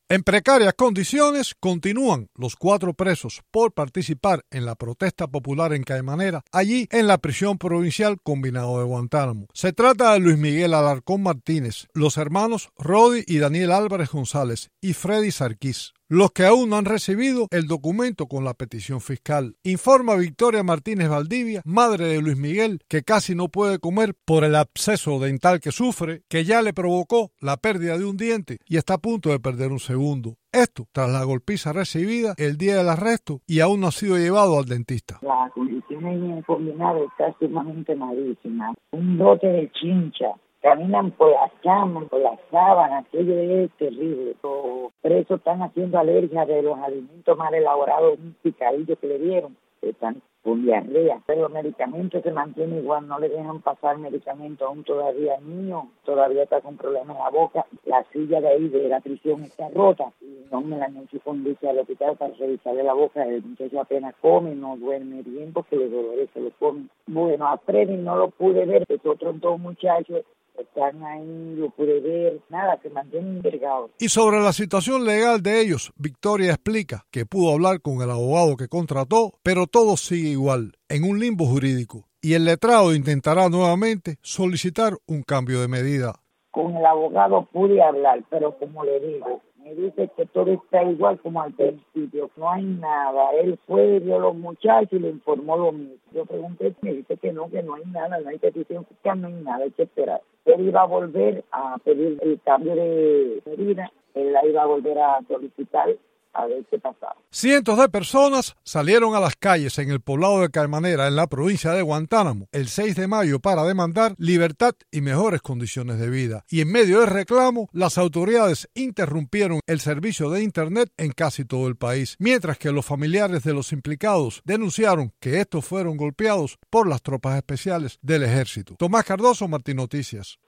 En precarias condiciones continúan los 4 presos por participar en la protesta popular en Caimanera, allí en la prisión provincial Combinado de Guantánamo. Se trata de Luis Miguel Alarcón Martínez, los hermanos Rodi y Daniel Álvarez González y Freddy Sarquís, los que aún no han recibido el documento con la petición fiscal. Informa Victoria Martínez Valdivia, madre de Luis Miguel, que casi no puede comer por el absceso dental que sufre, que ya le provocó la pérdida de un diente y está a punto de perder un segundo. Esto tras la golpiza recibida el día del arresto y aún no ha sido llevado al dentista. Las condiciones en Combinado están sumamente malísimas. Un brote de chincha. Caminan por las camas, por las sábanas, aquello es terrible. Los presos están haciendo alergia de los alimentos más elaborados, un picadillo que le dieron, están con diarrea. Pero los medicamentos se mantienen igual, no le dejan pasar medicamentos aún todavía al niño, todavía está con problemas en la boca. La silla de ahí de la prisión está rota y no me la han hecho conducir al hospital para revisarle la boca. El muchacho apenas come, no duerme bien porque los dolores se lo comen. Bueno, a Freddy no lo pude ver, los otros 2 muchachos están ahí, lo pude ver, nada, se mantienen envergados. Y sobre la situación legal de ellos, Victoria explica que pudo hablar con el abogado que contrató, pero todo sigue igual, en un limbo jurídico, y el letrado intentará nuevamente solicitar un cambio de medida. Con el abogado pude hablar, pero como le digo, me dice que todo está igual como al principio, no hay nada. Él fue, vio a los muchachos y le informó lo mismo. Yo pregunté, me dice que no hay nada, no hay petición fiscal, no hay nada, hay que esperar. Él iba a volver a pedir el cambio de medida, él la iba a volver a solicitar a ver qué pasaba. Cientos de personas salieron a las calles en el poblado de Caimanera, en la provincia de Guantánamo, el 6 de mayo para demandar libertad y mejores condiciones de vida. Y en medio del reclamo, las autoridades interrumpieron el servicio de Internet en casi todo el país, mientras que los familiares de los implicados denunciaron que estos fueron golpeados por las tropas especiales del ejército. Tomás Cardoso, Martín Noticias.